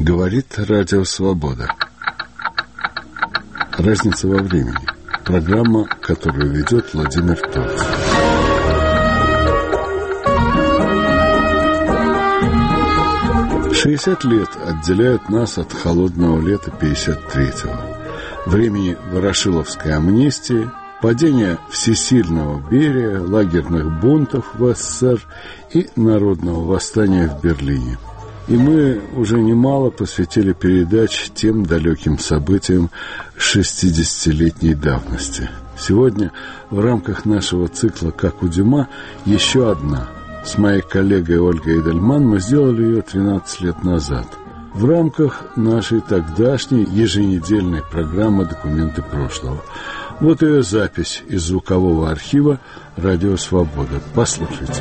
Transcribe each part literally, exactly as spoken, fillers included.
Говорит Радио Свобода. Разница во времени. Программа, которую ведет Владимир Торц. шестьдесят лет отделяют нас от холодного лета пятьдесят третьего. Времени Ворошиловской амнистии, падения всесильного Берия, лагерных бунтов в СССР и народного восстания в Берлине. И мы уже немало посвятили передач тем далеким событиям шестидесятилетней давности. Сегодня в рамках нашего цикла «Как у Дюма» еще одна. С моей коллегой Ольгой Эдельман мы сделали ее тринадцать лет назад. В рамках нашей тогдашней еженедельной программы «Документы прошлого». Вот ее запись из звукового архива «Радио Свобода». Послушайте.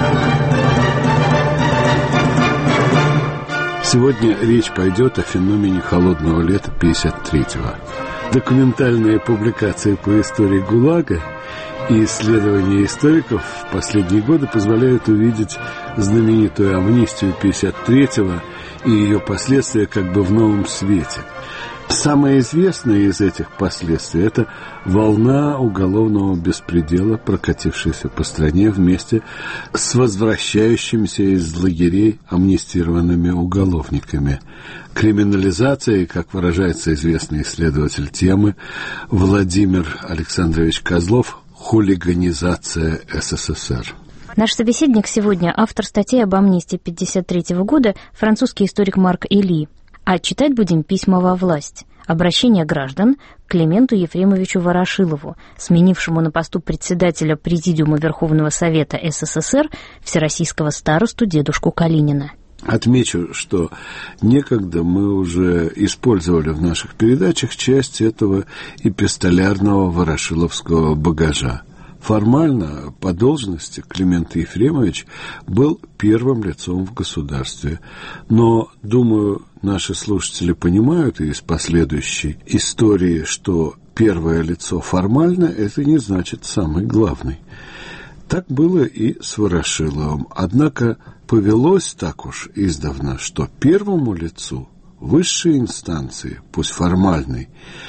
Сегодня речь пойдет о феномене холодного лета пятьдесят третьего. Документальные публикации по истории ГУЛАГа и исследования историков в последние годы позволяют увидеть знаменитую амнистию пятьдесят третьего и ее последствия как бы в новом свете. Самое известное из этих последствий – это волна уголовного беспредела, прокатившаяся по стране вместе с возвращающимися из лагерей амнистированными уголовниками. Криминализация, как выражается известный исследователь темы Владимир Александрович Козлов, хулиганизация СССР. Наш собеседник сегодня – автор статьи об амнистии пятьдесят третьего года, французский историк Марк Эли. А читать будем письма во власть. Обращение граждан к Клименту Ефремовичу Ворошилову, сменившему на посту председателя Президиума Верховного Совета СССР всероссийского старосту дедушку Калинина. Отмечу, что некогда мы уже использовали в наших передачах часть этого эпистолярного ворошиловского багажа. Формально, по должности, Климент Ефремович был первым лицом в государстве. Но, думаю, наши слушатели понимают из последующей истории, что первое лицо формально – это не значит самый главный. Так было и с Ворошиловым. Однако повелось так уж издавна, что первому лицу высшей инстанции, пусть формальной,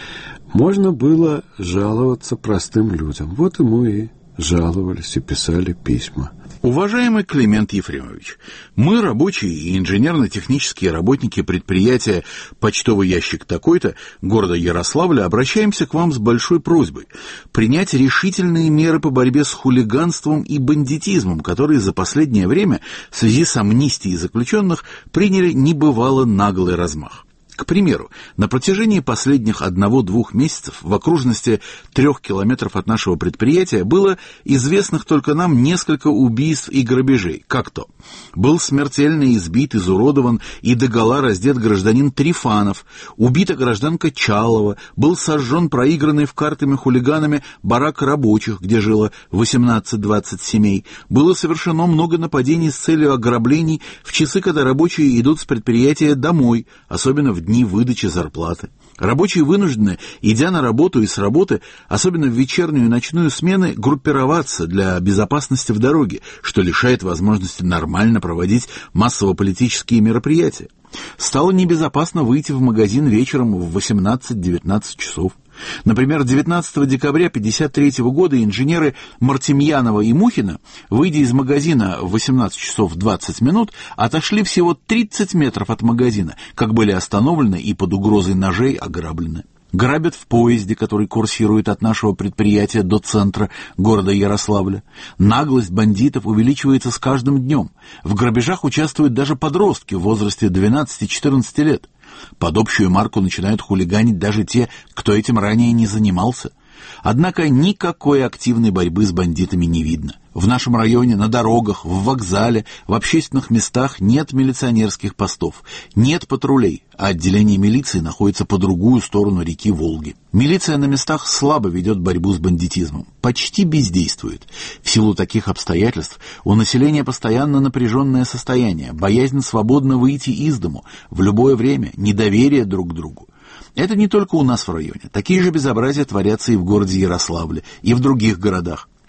можно было жаловаться простым людям. Вот ему и жаловались, и писали письма. Уважаемый Климент Ефремович, мы, рабочие и инженерно-технические работники предприятия «Почтовый ящик такой-то» города Ярославля, обращаемся к вам с большой просьбой принять решительные меры по борьбе с хулиганством и бандитизмом, которые за последнее время в связи с амнистией заключенных приняли небывало наглый размах. К примеру, на протяжении последних одного-двух месяцев в окружности трех километров от нашего предприятия было известных только нам несколько убийств и грабежей. Как то? Был смертельно избит, изуродован и догола раздет гражданин Трифанов, убита гражданка Чалова, был сожжен проигранный в картами хулиганами барак рабочих, где жило восемнадцать-двадцать семей. Было совершено много нападений с целью ограблений в часы, когда рабочие идут с предприятия домой, особенно в дни выдачи зарплаты. Рабочие вынуждены, идя на работу и с работы, особенно в вечернюю и ночную смены, группироваться для безопасности в дороге, что лишает возможности нормально проводить массово-политические мероприятия. Стало небезопасно выйти в магазин вечером в восемнадцать-девятнадцать часов. Например, девятнадцатого декабря тысяча девятьсот пятьдесят третьего года инженеры Мартемьянова и Мухина, выйдя из магазина в восемнадцать часов двадцать минут, отошли всего тридцать метров от магазина, как были остановлены и под угрозой ножей ограблены. Грабят в поезде, который курсирует от нашего предприятия до центра города Ярославля. Наглость бандитов увеличивается с каждым днем. В грабежах участвуют даже подростки в возрасте двенадцати-четырнадцати лет. Под общую марку начинают хулиганить даже те, кто этим ранее не занимался. Однако никакой активной борьбы с бандитами не видно. В нашем районе, на дорогах, в вокзале, в общественных местах нет милиционерских постов, нет патрулей, а отделение милиции находится по другую сторону реки Волги. Милиция на местах слабо ведет борьбу с бандитизмом, почти бездействует. В силу таких обстоятельств у населения постоянно напряженное состояние, боязнь свободно выйти из дому в любое время, недоверие друг к другу. Это не только у нас в районе. Такие же безобразия творятся и в городе Ярославле, и в других городах.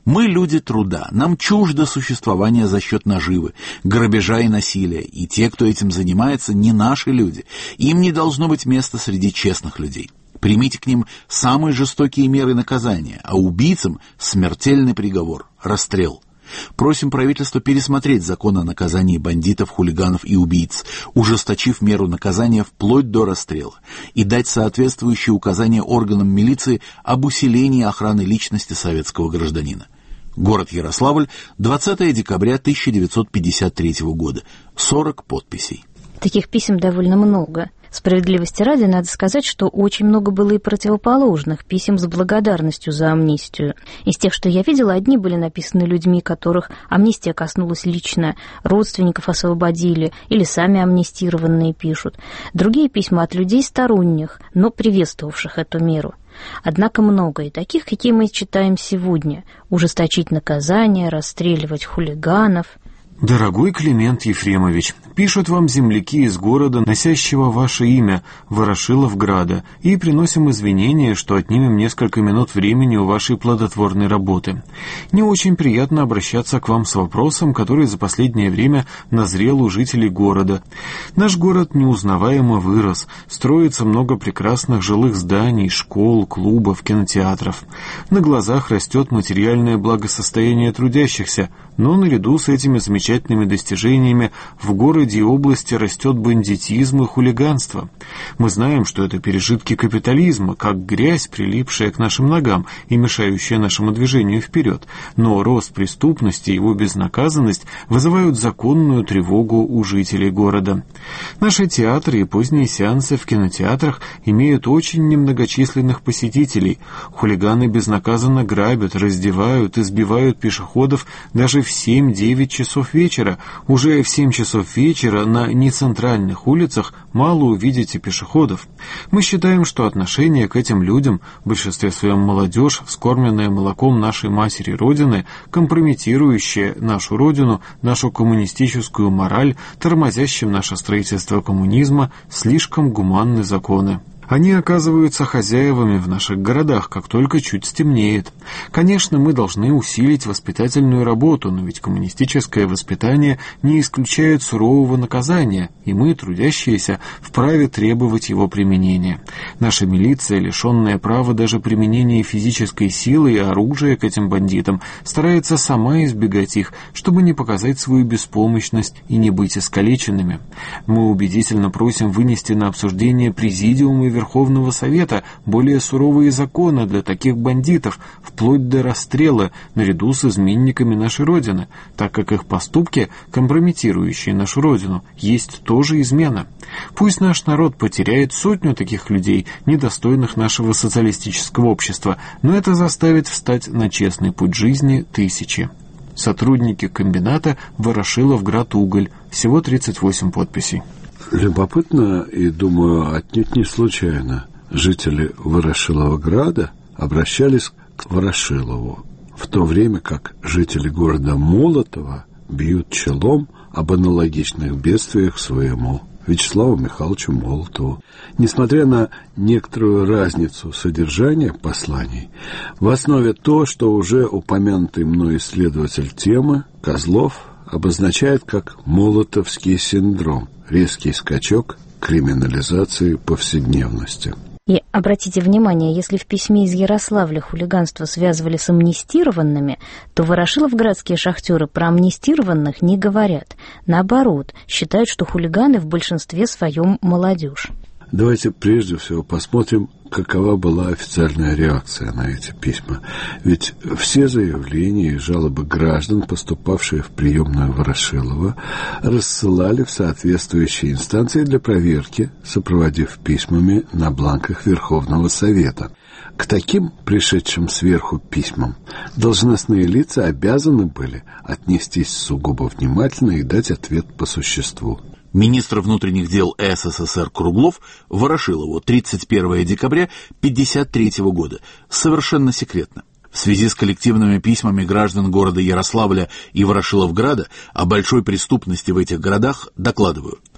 Мы люди труда, нам чуждо существование за счет наживы, грабежа и насилия, и те, кто этим занимается, не наши люди. Им не должно быть места среди честных людей. Примите к ним самые жестокие меры наказания, а убийцам смертельный приговор – расстрел. Просим правительство пересмотреть закон о наказании бандитов, хулиганов и убийц, ужесточив меру наказания вплоть до расстрела, и дать соответствующие указания органам милиции об усилении охраны личности советского гражданина. Город Ярославль, двадцатое декабря тысяча девятьсот пятьдесят третьего года. сорок подписей. Таких писем довольно много. Справедливости ради, надо сказать, что очень много было и противоположных писем с благодарностью за амнистию. Из тех, что я видела, одни были написаны людьми, которых амнистия коснулась лично, родственников освободили или сами амнистированные пишут. Другие письма от людей сторонних, но приветствовавших эту меру. Однако много и таких, какие мы читаем сегодня. Ужесточить наказание, расстреливать хулиганов. Дорогой Климент Ефремович, пишут вам земляки из города, носящего ваше имя, Ворошиловграда, и приносим извинения, что отнимем несколько минут времени у вашей плодотворной работы. Не очень приятно обращаться к вам с вопросом, который за последнее время назрел у жителей города. Наш город неузнаваемо вырос, строится много прекрасных жилых зданий, школ, клубов, кинотеатров. На глазах растет материальное благосостояние трудящихся, но наряду с этими замечательными достижениями в городе и области растет бандитизм и хулиганство. Мы знаем, что это пережитки капитализма, как грязь, прилипшая к нашим ногам и мешающая нашему движению вперед. Но рост преступности и его безнаказанность вызывают законную тревогу у жителей города. Наши театры и поздние сеансы в кинотеатрах имеют очень немногочисленных посетителей. Хулиганы безнаказанно грабят, раздевают, избивают пешеходов даже в семь-девять часов вечера. Уже в семь часов вечера на нецентральных улицах мало увидите пешеходов. Мы считаем, что отношение к этим людям, в большинстве своем молодежь, скормленная молоком нашей матери Родины, компрометирующая нашу Родину, нашу коммунистическую мораль, тормозящим наше строительство коммунизма, слишком гуманны законы. Они оказываются хозяевами в наших городах, как только чуть стемнеет. Конечно, мы должны усилить воспитательную работу, но ведь коммунистическое воспитание не исключает сурового наказания, и мы, трудящиеся, вправе требовать его применения. Наша милиция, лишенная права даже применения физической силы и оружия к этим бандитам, старается сама избегать их, чтобы не показать свою беспомощность и не быть искалеченными. Мы убедительно просим вынести на обсуждение Президиума и Верховного Совета более суровые законы для таких бандитов, вплоть до расстрела, наряду с изменниками нашей Родины, так как их поступки, компрометирующие нашу Родину, есть тоже измена. Пусть наш народ потеряет сотню таких людей, недостойных нашего социалистического общества, но это заставит встать на честный путь жизни тысячи. Сотрудники комбината Ворошиловградуголь. Всего тридцать восемь подписей. Любопытно и, думаю, отнюдь не случайно, жители Ворошиловграда обращались к Ворошилову, в то время как жители города Молотова бьют челом об аналогичных бедствиях своему Вячеславу Михайловичу Молотову. Несмотря на некоторую разницу содержания посланий, в основе то, что уже упомянутый мной исследователь темы Козлов обозначает как молотовский синдром, резкий скачок криминализации повседневности. И обратите внимание, если в письме из Ярославля хулиганство связывали с амнистированными, то ворошиловградские шахтеры про амнистированных не говорят. Наоборот, считают, что хулиганы в большинстве своем молодежь. Давайте прежде всего посмотрим, какова была официальная реакция на эти письма. Ведь все заявления и жалобы граждан, поступавшие в приемную Ворошилова, рассылали в соответствующие инстанции для проверки, сопроводив письмами на бланках Верховного Совета. К таким, пришедшим сверху письмам, должностные лица обязаны были отнестись сугубо внимательно и дать ответ по существу. Министр внутренних дел СССР Круглов Ворошилову тридцать первого декабря тысяча девятьсот пятьдесят третьего года. Совершенно секретно. В связи с коллективными письмами граждан города Ярославля и Ворошиловграда о большой преступности в этих городах докладываю.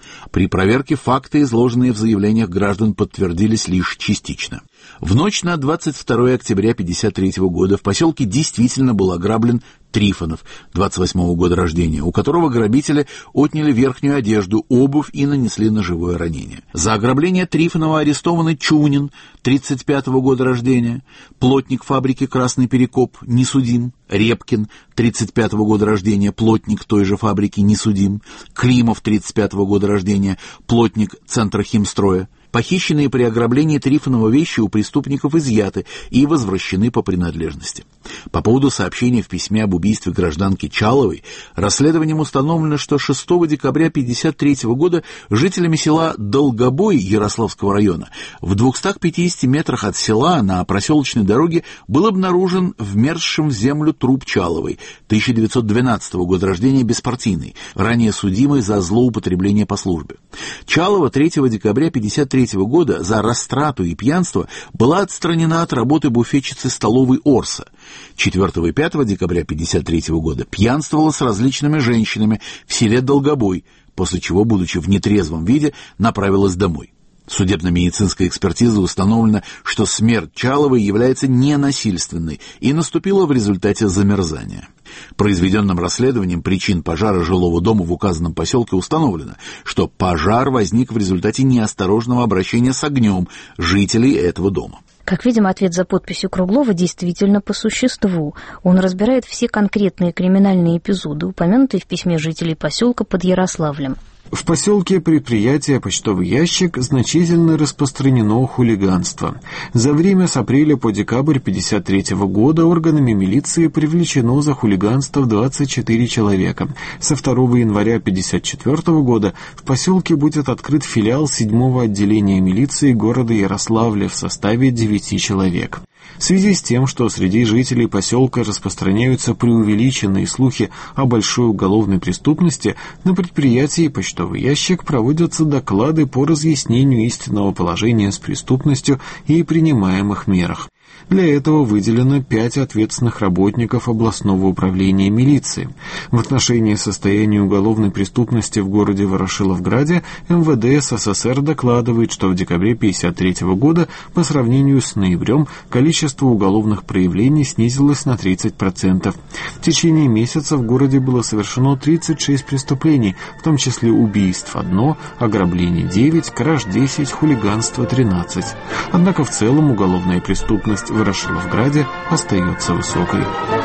При проверке факты, изложенные в заявлениях граждан, подтвердились лишь частично. В ночь на двадцать второе октября тысяча девятьсот пятьдесят третьего года в поселке действительно был ограблен Трифонов, двадцать восьмого года рождения, у которого грабители отняли верхнюю одежду, обувь и нанесли ножевое ранение. За ограбление Трифонова арестованы Чунин, тридцать пятого года рождения, плотник фабрики «Красный Перекоп», не судим, Репкин, тридцать пятого года рождения, плотник той же фабрики, не судим, Климов, тридцать пятого года рождения, плотник Центра химстроя. Похищенные при ограблении Трифонова вещи у преступников изъяты и возвращены по принадлежности. По поводу сообщения в письме об убийстве гражданки Чаловой, расследованием установлено, что шестого декабря тысяча девятьсот пятьдесят третьего года жителями села Долгобой Ярославского района в двухстах пятидесяти метрах от села на проселочной дороге был обнаружен вмерзшим в землю труп Чаловой, тысяча девятьсот двенадцатого года рождения, беспартийной, ранее судимой за злоупотребление по службе. Чалова третьего декабря тысяча девятьсот пятьдесят третьего года за растрату и пьянство была отстранена от работы буфетчицы столовой Орса. четвёртого и пятого декабря тысяча девятьсот пятьдесят третьего года пьянствовала с различными женщинами в селе Долгобой, после чего, будучи в нетрезвом виде, направилась домой. Судебно-медицинской экспертизой установлено, что смерть Чаловой является ненасильственной и наступила в результате замерзания. Произведенным расследованием причин пожара жилого дома в указанном поселке установлено, что пожар возник в результате неосторожного обращения с огнем жителей этого дома. Как видим, ответ за подписью Круглова действительно по существу. Он разбирает все конкретные криминальные эпизоды, упомянутые в письме жителей поселка под Ярославлем. В поселке предприятия «Почтовый ящик» значительно распространено хулиганство. За время с апреля по декабрь тысяча девятьсот пятьдесят третьего года органами милиции привлечено за хулиганство двадцать четыре человека. Со второго января тысяча девятьсот пятьдесят четвёртого года в поселке будет открыт филиал седьмого отделения милиции города Ярославля в составе девяти человек. В связи с тем, что среди жителей поселка распространяются преувеличенные слухи о большой уголовной преступности, на предприятии «Почтовый ящик» проводятся доклады по разъяснению истинного положения с преступностью и принимаемых мерах. Для этого выделено пять ответственных работников областного управления милиции. В отношении состояния уголовной преступности в городе Ворошиловграде эм вэ дэ эс эс эс эр докладывает, что в декабре тысяча девятьсот пятьдесят третьего года по сравнению с ноябрем количество уголовных проявлений снизилось на тридцать процентов. В течение месяца в городе было совершено тридцать шесть преступлений, в том числе убийств одно, ограблений девять, краж десять, хулиганство тринадцать. Однако в целом уголовная преступность в Ворошиловграде остается высокой.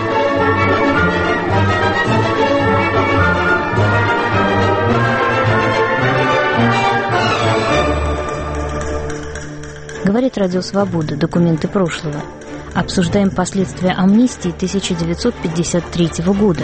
Говорит Радио Свобода. Документы прошлого. Обсуждаем последствия амнистии тысяча девятьсот пятьдесят третьего года.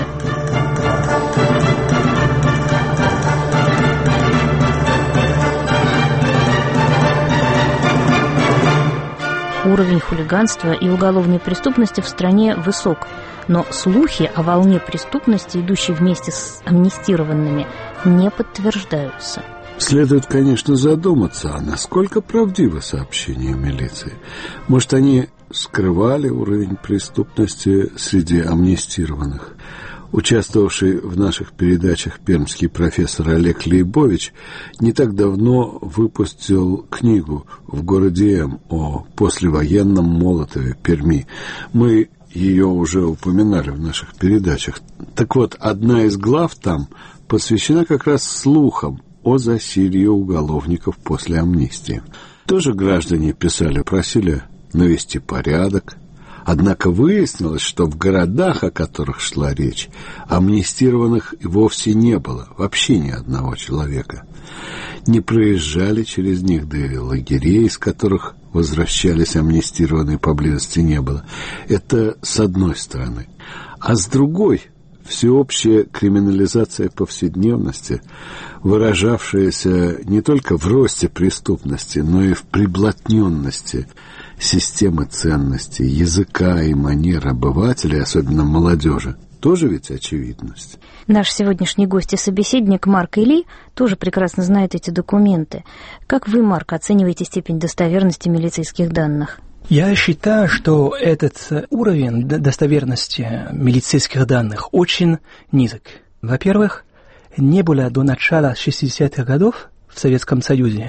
Уровень хулиганства и уголовной преступности в стране высок, но слухи о волне преступности, идущей вместе с амнистированными, не подтверждаются. Следует, конечно, задуматься, а насколько правдивы сообщения милиции. Может, они скрывали уровень преступности среди амнистированных. Участвовавший в наших передачах пермский профессор Олег Лейбович не так давно выпустил книгу «В городе М» о послевоенном Молотове, Перми. Мы ее уже упоминали в наших передачах. Так вот, одна из глав там посвящена как раз слухам о засилье уголовников после амнистии. Тоже граждане писали, просили навести порядок. Однако выяснилось, что в городах, о которых шла речь, амнистированных вовсе не было, вообще ни одного человека. Не проезжали через них, да и лагерей, из которых возвращались амнистированные, поблизости не было. Это с одной стороны. А с другой, всеобщая криминализация повседневности, выражавшаяся не только в росте преступности, но и в приблотненности системы ценностей, языка и манер обывателей, особенно молодежи, тоже ведь очевидность. Наш сегодняшний гость и собеседник Марк Или тоже прекрасно знает эти документы. Как вы, Марк, оцениваете степень достоверности милицейских данных? Я считаю, что этот уровень достоверности милицейских данных очень низок. Во-первых, не было до начала шестидесятых годов в Советском Союзе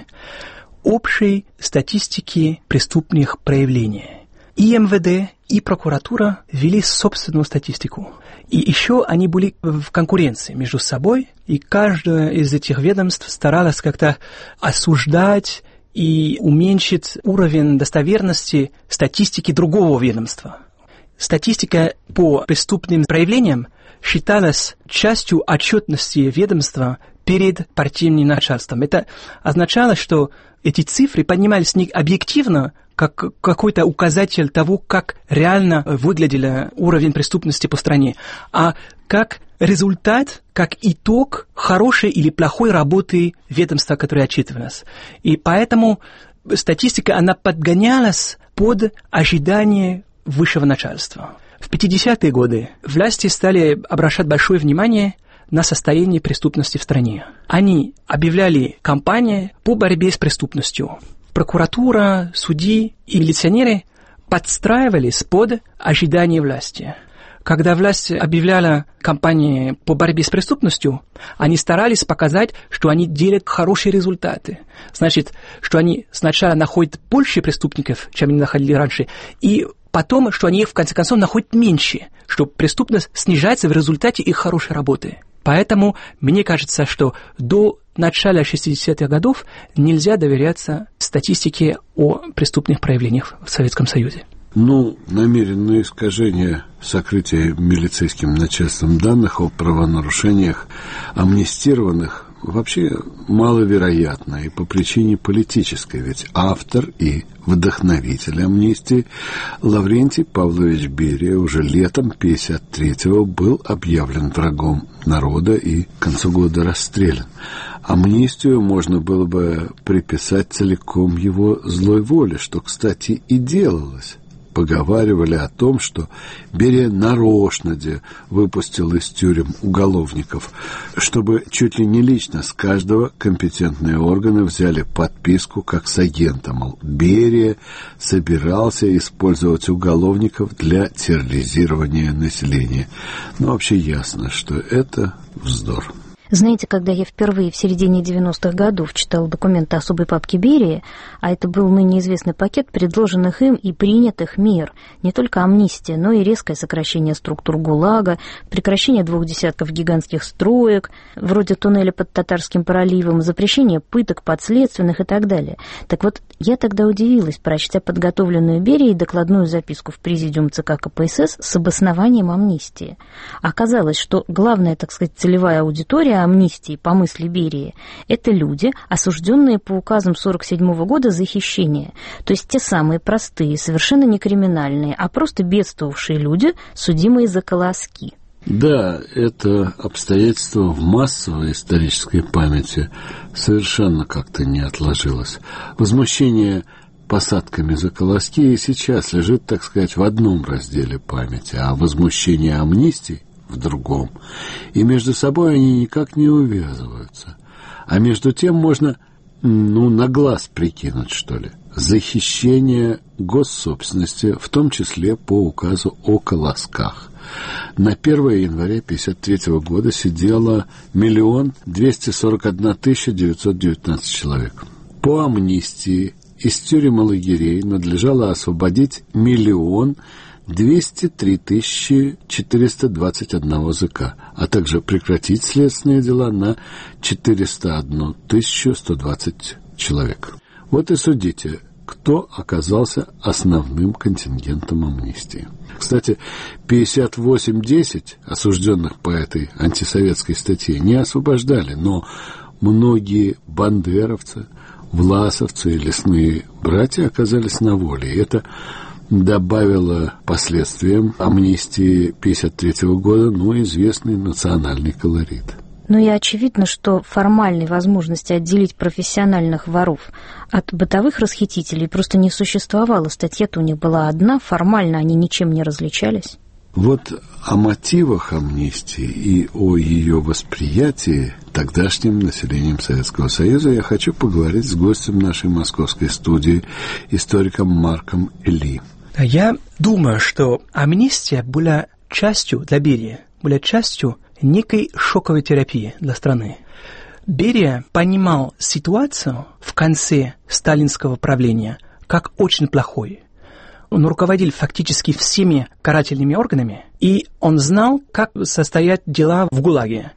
общей статистики преступных проявлений. И эм вэ дэ, и прокуратура вели собственную статистику. И еще они были в конкуренции между собой, и каждое из этих ведомств старалось как-то осуждать и уменьшить уровень достоверности статистики другого ведомства. Статистика по преступным проявлениям считалась частью отчетности ведомства перед партийным начальством. Это означало, что эти цифры поднимались не объективно, как какой-то указатель того, как реально выглядел уровень преступности по стране, а как результат, как итог хорошей или плохой работы ведомства, которое отчитывалось. И поэтому статистика, она подгонялась под ожидания высшего начальства. В пятидесятые годы власти стали обращать большое внимание на состояние преступности в стране. Они объявляли кампании по борьбе с преступностью. Прокуратура, судьи и милиционеры подстраивались под ожидания власти. Когда власть объявляла кампании по борьбе с преступностью, они старались показать, что они делают хорошие результаты. Значит, что они сначала находят больше преступников, чем они находили раньше, и потом, что они в конце концов находят меньше, что преступность снижается в результате их хорошей работы. Поэтому мне кажется, что до начала шестидесятых годов нельзя доверяться статистике о преступных проявлениях в Советском Союзе. Ну, намеренное искажение сокрытия милицейским начальством данных о правонарушениях амнистированных вообще маловероятно и по причине политической, ведь автор и вдохновитель амнистии Лаврентий Павлович Берия уже летом пятьдесят третьего был объявлен врагом народа и к концу года расстрелян. Амнистию можно было бы приписать целиком его злой воле, что, кстати, и делалось. Поговаривали о том, что Берия нарочно выпустил из тюрем уголовников, чтобы чуть ли не лично с каждого компетентные органы взяли подписку как с агента, мол, Берия собирался использовать уголовников для терроризирования населения. Но вообще ясно, что это вздор. Знаете, когда я впервые в середине девяностых годов читала документы особой папки Берии, а это был ныне известный пакет предложенных им и принятых мер, не только амнистия, но и резкое сокращение структур ГУЛАГа, прекращение двух десятков гигантских строек, вроде туннеля под Татарским проливом, запрещение пыток подследственных и так далее. Так вот, я тогда удивилась, прочтя подготовленную Берией докладную записку в президиум ЦК ка пэ эс эс с обоснованием амнистии. Оказалось, что главная, так сказать, целевая аудитория амнистии, по мысли Берии, это люди, осужденные по указам сорок седьмого года за хищение. То есть те самые простые, совершенно не криминальные, а просто бедствовавшие люди, судимые за колоски. Да, это обстоятельство в массовой исторической памяти совершенно как-то не отложилось. Возмущение посадками за колоски и сейчас лежит, так сказать, в одном разделе памяти, а возмущение амнистии в другом. И между собой они никак не увязываются. А между тем можно, ну, на глаз прикинуть, что ли. Захищение госсобственности, в том числе по указу о колосках. На первое января пятьдесят третьего года сидело миллион двести сорок одна тысяча девятьсот девятнадцать человек. По амнистии из тюрем и лагерей надлежало освободить миллион двести три тысячи четыреста двадцать один зэка, а также прекратить следственные дела на четыреста одну тысячу сто двадцать человек. Вот и судите, кто оказался основным контингентом амнистии. Кстати, пятьдесят восемь десять осужденных по этой антисоветской статье не освобождали, но многие бандеровцы, власовцы и лесные братья оказались на воле. И это добавило последствиям амнистии пятьдесят третьего года, ну, известный национальный колорит. Ну и очевидно, что формальной возможности отделить профессиональных воров от бытовых расхитителей просто не существовало. Статья-то у них была одна, формально они ничем не различались. Вот о мотивах амнистии и о ее восприятии тогдашним населением Советского Союза я хочу поговорить с гостем нашей московской студии, историком Марком Эли. Я думаю, что амнистия была частью для Берии, была частью некой шоковой терапии для страны. Берия понимал ситуацию в конце сталинского правления как очень плохой. Он руководил фактически всеми карательными органами, и он знал, как состоят дела в ГУЛАГе.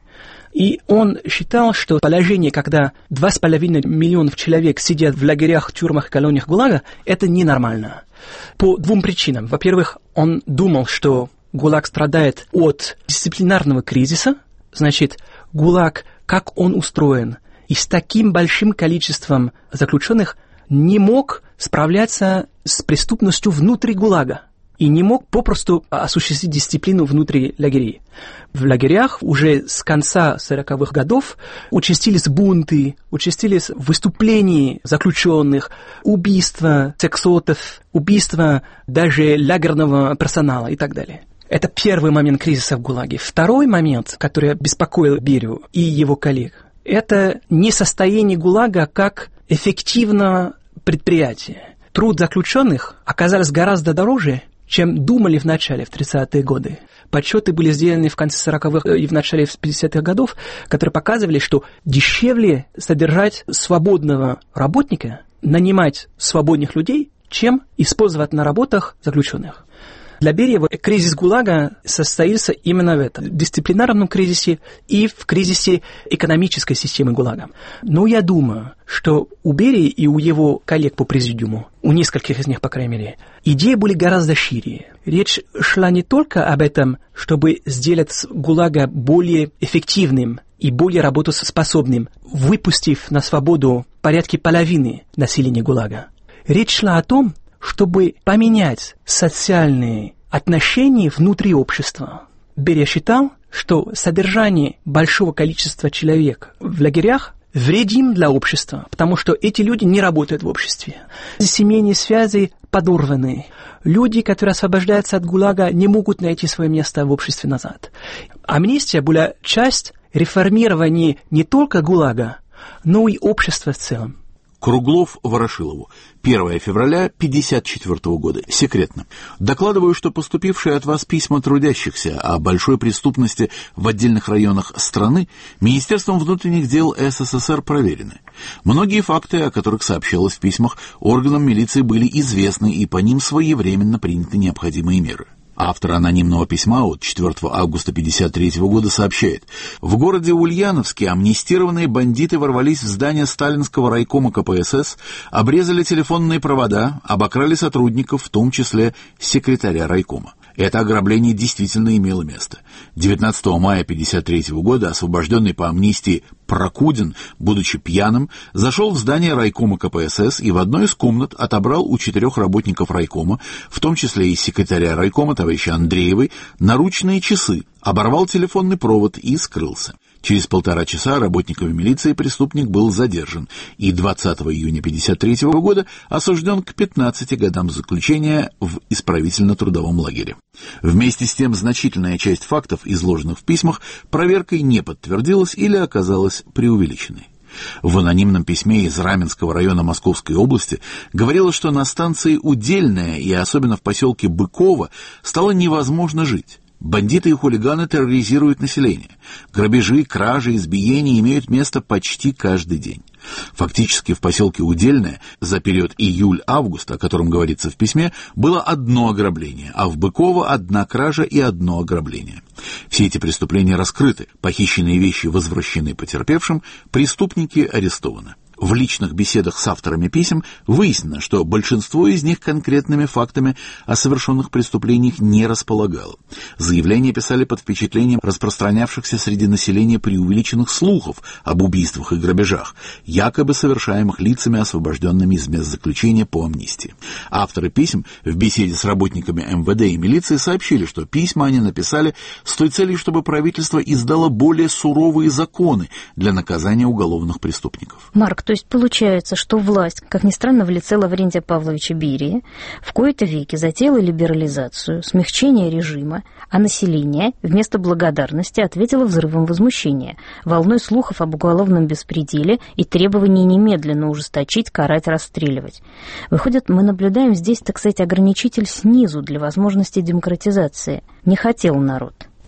И он считал, что положение, когда два с половиной миллионов человек сидят в лагерях, тюрьмах и колониях ГУЛАГа, это ненормально. По двум причинам. Во-первых, он думал, что ГУЛАГ страдает от дисциплинарного кризиса. Значит, ГУЛАГ, как он устроен, и с таким большим количеством заключенных не мог справляться с преступностью внутри ГУЛАГа и не мог попросту осуществить дисциплину внутри лагерей. В лагерях уже с конца сороковых годов участились бунты, участились выступления заключенных, убийства сексотов, убийства даже лагерного персонала и так далее. Это первый момент кризиса в ГУЛАГе. Второй момент, который беспокоил Берию и его коллег, это несостояние ГУЛАГа как эффективного предприятия. Труд заключенных оказался гораздо дороже, чем думали в начале, в тридцатые годы. Подсчеты были сделаны в конце сороковых и в начале пятидесятых годов, которые показывали, что дешевле содержать свободного работника, нанимать свободных людей, чем использовать на работах заключенных. Для Берии кризис ГУЛАГа состоится именно в этом, в дисциплинарном кризисе и в кризисе экономической системы ГУЛАГа. Но я думаю, что у Берии и у его коллег по президиуму, у нескольких из них, по крайней мере, идеи были гораздо шире. Речь шла не только об этом, чтобы сделать ГУЛАГа более эффективным и более работоспособным, выпустив на свободу порядка половины населения ГУЛАГа. Речь шла о том, чтобы поменять социальные отношения внутри общества. Берия считал, что содержание большого количества человек в лагерях вредим для общества, потому что эти люди не работают в обществе. Семейные связи подорваны. Люди, которые освобождаются от ГУЛАГа, не могут найти свое место в обществе назад. Амнистия была часть реформирования не только ГУЛАГа, но и общества в целом. Круглов Ворошилову. первое февраля пятьдесят четвёртого года. Секретно. Докладываю, что поступившие от вас письма трудящихся о большой преступности в отдельных районах страны Министерством внутренних дел СССР проверены. Многие факты, о которых сообщалось в письмах, органам милиции были известны, и по ним своевременно приняты необходимые меры. Автор анонимного письма от четвёртого августа пятьдесят третьего года сообщает: в городе Ульяновске амнистированные бандиты ворвались в здание сталинского райкома ка пэ эс эс, обрезали телефонные провода, обокрали сотрудников, в том числе секретаря райкома. Это ограбление действительно имело место. девятнадцатого мая пятьдесят третьего года освобожденный по амнистии Прокудин, будучи пьяным, зашел в здание райкома ка пэ эс эс и в одной из комнат отобрал у четырех работников райкома, в том числе и секретаря райкома товарища Андреевой, наручные часы, оборвал телефонный провод и скрылся. Через полтора часа работниками милиции преступник был задержан и двадцатого июня пятьдесят третьего года осужден к пятнадцати годам заключения в исправительно-трудовом лагере. Вместе с тем, значительная часть фактов, изложенных в письмах, проверкой не подтвердилась или оказалась преувеличенной. В анонимном письме из Раменского района Московской области говорилось, что на станции Удельная и особенно в поселке Быково стало невозможно жить. Бандиты и хулиганы терроризируют население. Грабежи, кражи, избиения имеют место почти каждый день. Фактически в поселке Удельное за период июль-август, о котором говорится в письме, было одно ограбление, а в Быково одна кража и одно ограбление. Все эти преступления раскрыты, похищенные вещи возвращены потерпевшим, преступники арестованы. В личных беседах с авторами писем выяснено, что большинство из них конкретными фактами о совершенных преступлениях не располагало. Заявления писали под впечатлением распространявшихся среди населения преувеличенных слухов об убийствах и грабежах, якобы совершаемых лицами, освобожденными из мест заключения по амнистии. Авторы писем в беседе с работниками эм вэ дэ и милиции сообщили, что письма они написали с той целью, чтобы правительство издало более суровые законы для наказания уголовных преступников. Марк, то есть получается, что власть, как ни странно, в лице Лаврентия Павловича Берии, в кои-то веки затеяла либерализацию, смягчение режима, а население вместо благодарности ответило взрывом возмущения, волной слухов об уголовном беспределе и требований немедленно ужесточить, карать, расстреливать. Выходит, мы наблюдаем здесь, так сказать, ограничитель снизу для возможности демократизации. Не хотел народ.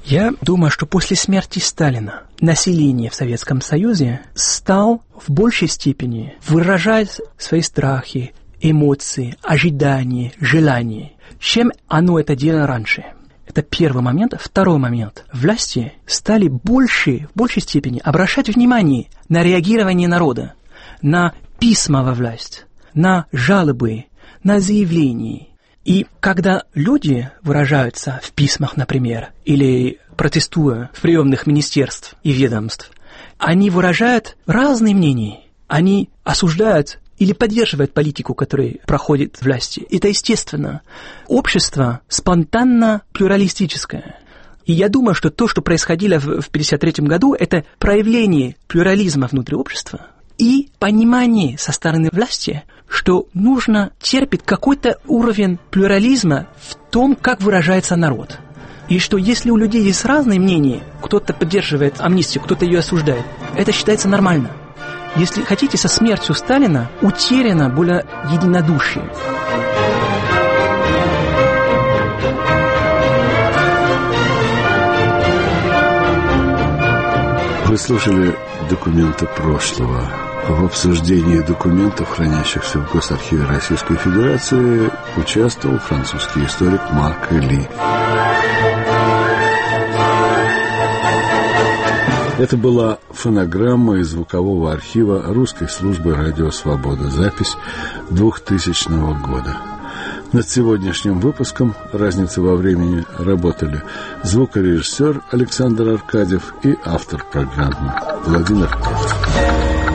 Я думаю, что после смерти Сталина население в Советском Союзе стало в большей степени выражать свои страхи, эмоции, ожидания, желания, чем оно это делало раньше. Это первый момент. Второй момент. Власти стали больше, в большей степени обращать внимание на реагирование народа, на письма во власть, на жалобы, на заявления. И когда люди выражаются в письмах, например, или протестуя в приемных министерств и ведомств, они выражают разные мнения. Они осуждают или поддерживают политику, которая проходит в власти. Это естественно. Общество спонтанно плюралистическое. И я думаю, что то, что происходило в тысяча девятьсот пятьдесят третьем году, это проявление плюрализма внутри общества и понимание со стороны власти, что нужно терпеть какой-то уровень плюрализма в том, как выражается народ. И что если у людей есть разные мнения, кто-то поддерживает амнистию, кто-то ее осуждает, это считается нормально. Если хотите, со смертью Сталина утеряно более единодушие. Вы слушали «Документы прошлого». В обсуждении документов, хранящихся в Госархиве Российской Федерации, участвовал французский историк Марк Эли. Это была фонограмма из звукового архива Русской службы «Радио Свобода». Запись двухтысячного года. Над сегодняшним выпуском «Разница во времени» работали звукорежиссер Александр Аркадьев и автор программы Владимир Ковтун.